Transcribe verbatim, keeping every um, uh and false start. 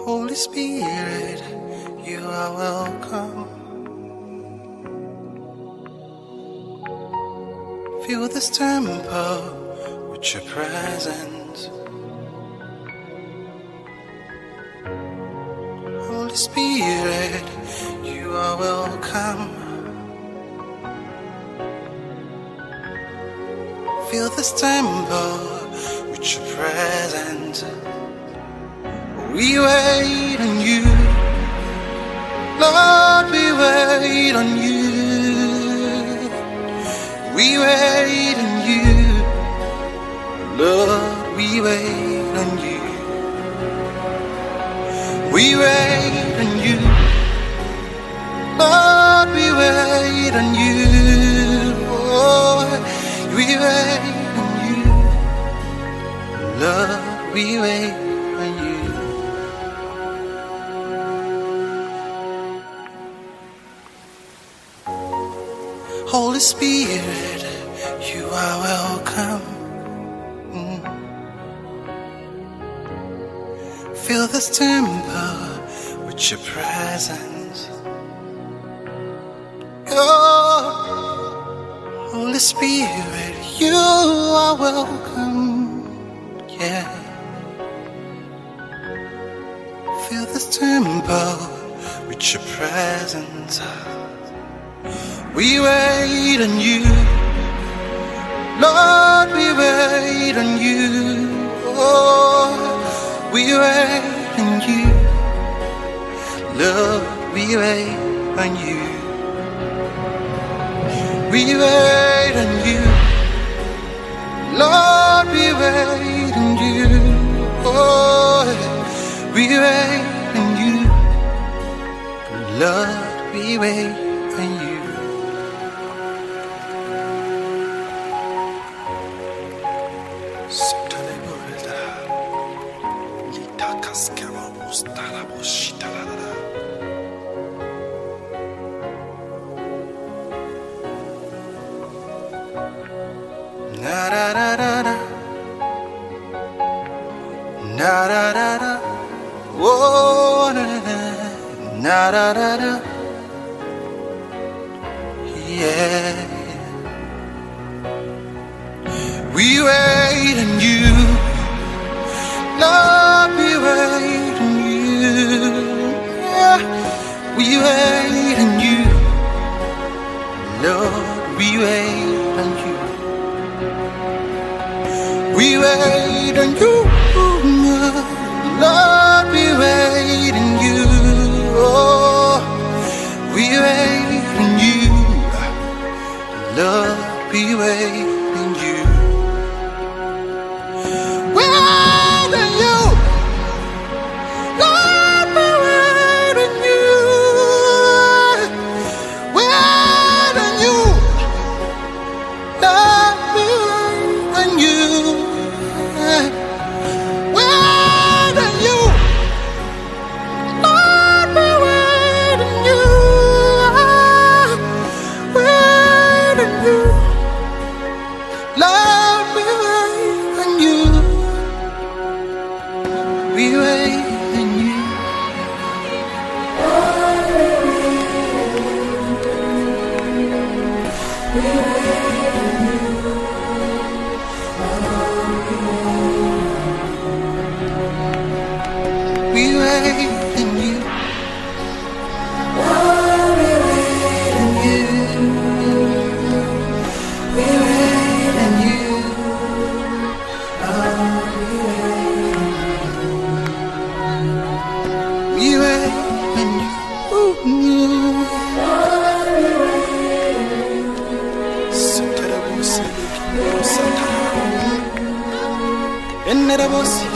Holy Spirit, you are welcome. Fill this temple with your presence. Holy Spirit, you are welcome. Fill this temple with your presence. We wait on you, Lord, we wait on you. We wait on you, Lord, we wait on you. We wait on you, Lord, we wait on you. Oh, we wait on you, Lord, we wait on you. Holy Spirit, you are welcome. Mm. Fill this temple with your presence. Oh, Holy Spirit, you are welcome. Yeah. Fill this temple with your presence. We wait on you, Lord, we wait on you. Oh, we wait on you, Lord, we wait on you. We wait on you, Lord, we wait on you. Oh, we wait on you, Lord, we wait on you. Na da da da da, na da da da, oh na na na da da da, yeah. We wait on you, Lord, we wait on you. Yeah. We wait on you, Lord, we wait on you. We wait on you, Lord, we wait on you. Oh, we wait on you, Lord, we wait on you. We wait on you, Lord, we wait on you. We wait on you, Lord, we wait on you. Wait on you, Lord, we wait on you. Wait on you, Lord, we wait on you. We wait on you. We wait on you. We wait on you. Lord, we wait on you. We wait on you. Lord, we wait on you. We wait on you. Lord, we wait on you. Satarabos, Satarabos, Satarabos.